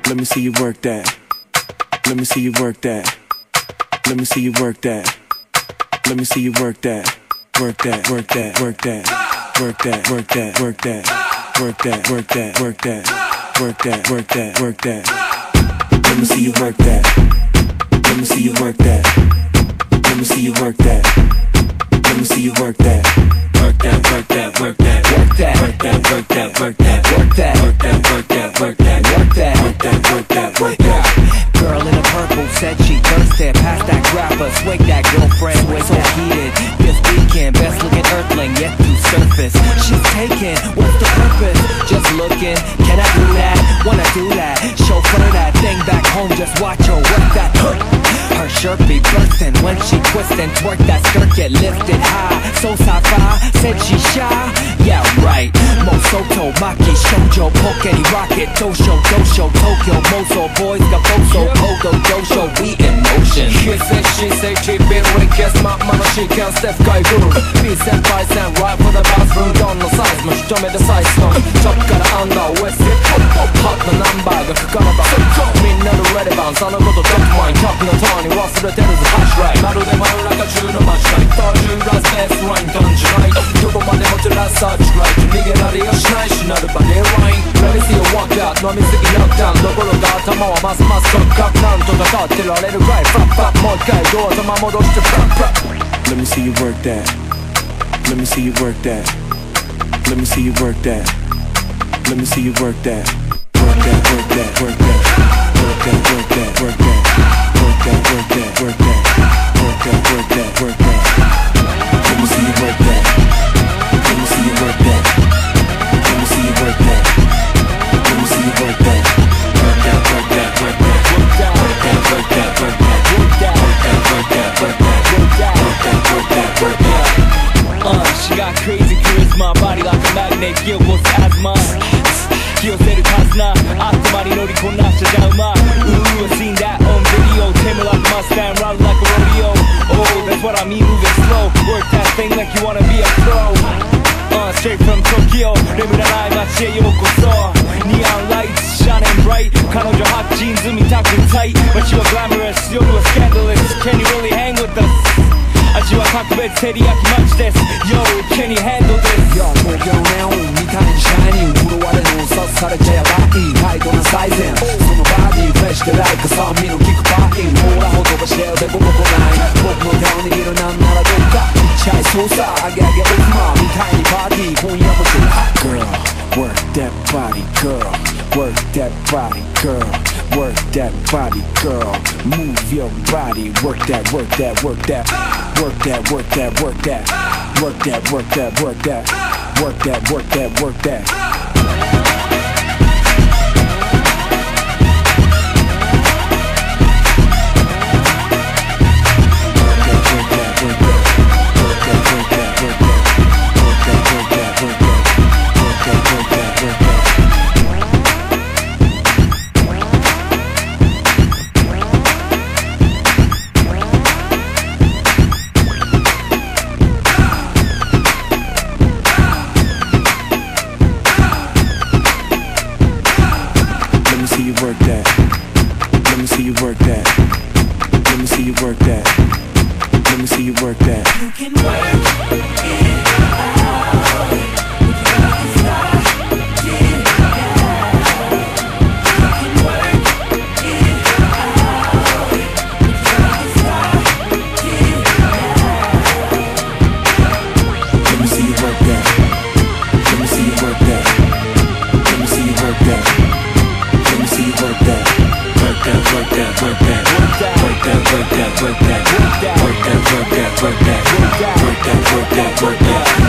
Let me see you work that. Let me see you work that. Let me see you work that. Let me see you work that. Work that, work that, work that. Work that, work that, work that. Work that, work that, work that. Work that, work that, work that. Let me see you work that. Let me see you work that. Let me see you work that. Let me see you work that. Work that, work that, work that. Work that, work that, work that, work that. Work that, work that, work that, work that. Work that, work that, work that, work that. Girl in the purple said she thirsty. Pass that grapper, swing that girlfriend. So heated this weekend. Best looking earthling yet to surface. She's taken, what's the purpose? Just looking, can I do that? Wanna do that? Chauffeur that thing back home, just watch her work that. Her shirt be burstin' when she twist and twerk. That skirt get lifted high. So sci-fi, said she shy. Yeah, right. Mosoto, Maki, Shoujo, Pokeni, Rocket, Tosho, Dosho, Tokyo, Moso, boys, Gaboso, Pogo, Dosho, we in motion. He say, cheap in weakest. Mama, she can step guy guru. Peace and price and right for the bathroom. Don't know size, much to me the size no. Chopからアンダーウエストハットのナンバーがかかればみんなのレレバンスあのことトップマインキャップのトーンに忘れてるぞハッシュライまるで真夜中中の街ライト中ラスベースライン飛んじゃないどこまでも照らすサーチライト逃げられやしないしなるバレーラインレディシーをワークアウト飲みすぎノックダウンどころか頭はますますコッカッなんとか立ってられるぐらいファッファッもう一回どう頭戻してフラッフラッ Let me see you work that. Let me see you work that. Let me see you work that. Let me see you work that. Work that, work that, work that. Work that, work that, work that. Work that, work that, work that. Work that, work that, work that. Let me see you work that. Let me see you work that. Let me see you work that. Let me see you work that. Work that, work that, work that. Work that, work that, work that. Work that, work that, work that. Work that, work that, work that. She got crazy charisma, body like a magnet, 気を起こすアズマ気をせる数な、あっとまり乗りこなしちゃうま Ooh, I seen that on video, tame it like a Mustang, ride like a rodeo Oh, that's what I mean, moving slow, work that thing like you wanna be a pro Straight from Tokyo, 眠らない街へようこそ Neon lights, shining bright 彼女ハッチジーンズ見たくたい街は glamorous, 夜は scandalous Can you really hang with us? 味は格別照り焼きマッチです Yo, can you handle this? Yo, 東京のネオンみたいにシャイニング潤われの刺されちゃやばいタイトなサイズそのバディフレッシュでライク酸味の効くパーティーほらほどばしてよでボコボコない僕の手を握るなんならどっかちっちゃい操作上げ上げオフマーみたいにパーティー今夜もする Girl, work that body, girl. Work that body, girl. Work that body, girl. Move your body. Work that, work that, work that. Work that, work that, work that. Work that, work that, work that. Work that, work that, work that. Work that. Let me see you work that. Let me see you work that. Let me see you work that. You can work it out. You can start it out. You can work it out. You can start it out. Let me see you work that. Let me see you work that. Let me see you work that. Let me see you work that. Work that, work that, work that. Work that, work that, work that. Work that, work that, work that, work that. Work that, work that, work that.